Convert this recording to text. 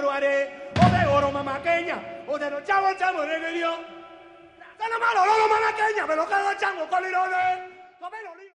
oro haré, o de oro mamaqueña, o de los chavos chamos de Dios. Sana malo, lolo mamaqueña, me lo quedo chango con lirones.